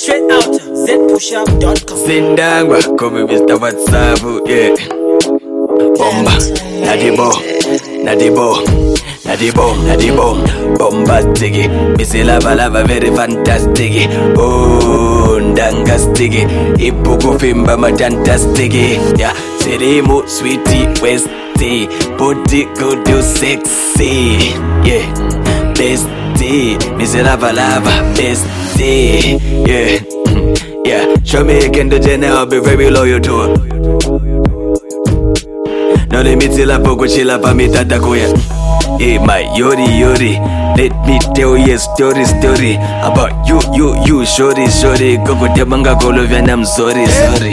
Straight out zpushup.com. Sindangwa, call me Mr. WhatsApp, yeah. Bomba, Nadibo, bombastic. Missy lava, very fantastic. Oh, dangastic. Ipuku fimba matantastic. Yeah, Serimu, sweetie, westy. Booty good, you sexy. Yeah, bestie. Missy lava, bestie. Yeah. Yeah, show me a Kendall Jenner, I'll be very loyal to her. No limiti la poco chila pa mi tata kuya. Hey my yori, let me tell you a story about you, shorty. Koko temanga kolo I'm sorry.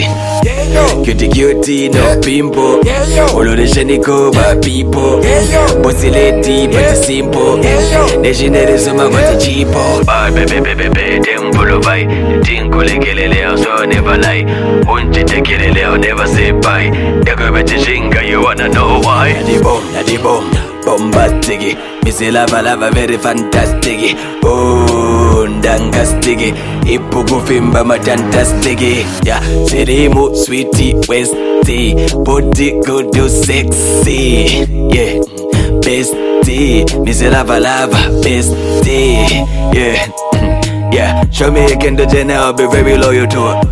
Cutie, no pimple. Oloresha cover people. Bossy lady, but simple. Legendary suma but cheapo. Baby, temple by. Tinkule kelele, so never lie. Unti tekelele, I'll never say bye. Dago bete shinga, you wanna know why? Nadibo, bombastic. Missy lava, very fantastic. Oh, dangastic. Ipuku fimba matantastic. Yeah, Serimu, sweetie, westy. Booty good, you sexy. Yeah, bestie. Missy lava, bestie. Yeah, yeah. Show me a Kendall Jenner, I'll be very loyal to her.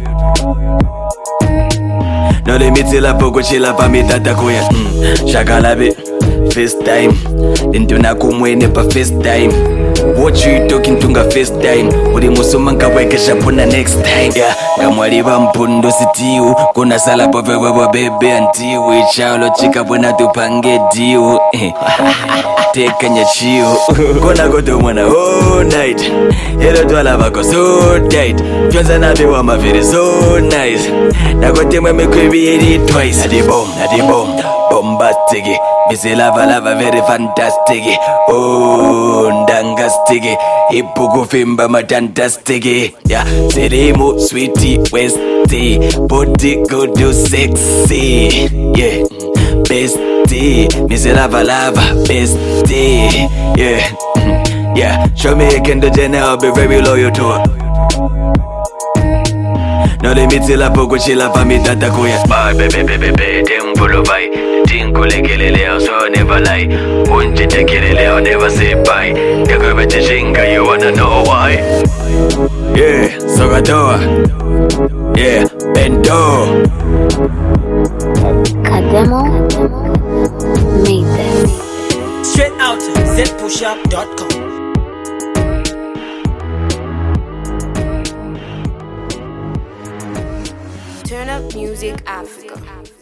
No limiti la poco chila pa mi tata kuya. Shakalabi, first time. Dintuna kumwene pa first time. What you talking tunga first time. Uri musuma nkaweke shapuna next time. Yeah, kamwaliba mpundo sitiu. Kuna sala pove webo bebe antiwu. Ichalo chika bwana tupange diu. Teka nyachiu. Kona koto mwana all night. Hello twala bako so tight. Fyonza nabe wa maviri so nice. Nakote mweme kwebiri twice. Nadibo, bombastic. Missy lava, very fantastic. Oh, dangastic. Ipuku fimba matantastic. Yeah, Serimu, sweetie, westy. Booty good, you sexy. Yeah, bestie. Missy lava, bestie. Yeah, yeah. Show me a Kendall Jenner, I'll be very loyal to her. No limiti la poco chila pa mi tata kuya. Baby, temple by. Tinkule kelele, so never lie. Unti tekelele, I'll never say bye. Dago bete shinga, you wanna know why? Yeah, Sogatoa. Yeah, Bento. Kademo made this. Straight out zpushup.com. Turn Up Music Africa.